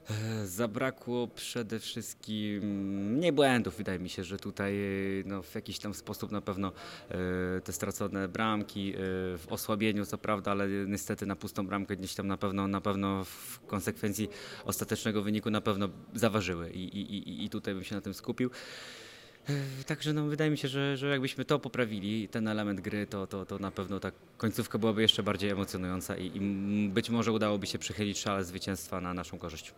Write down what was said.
Zabrakło przede wszystkim nie błędów. Wydaje mi się, że tutaj no, w jakiś tam sposób na pewno te stracone bramki w osłabieniu, co prawda, ale niestety na pustą bramkę gdzieś tam na pewno w konsekwencji ostatecznego wyniku na pewno zaważyły i tutaj bym się na tym skupił. Także no, wydaje mi się, że jakbyśmy to poprawili, ten element gry, to na pewno ta końcówka byłaby jeszcze bardziej emocjonująca i być może udałoby się przychylić szale zwycięstwa na naszą korzyść.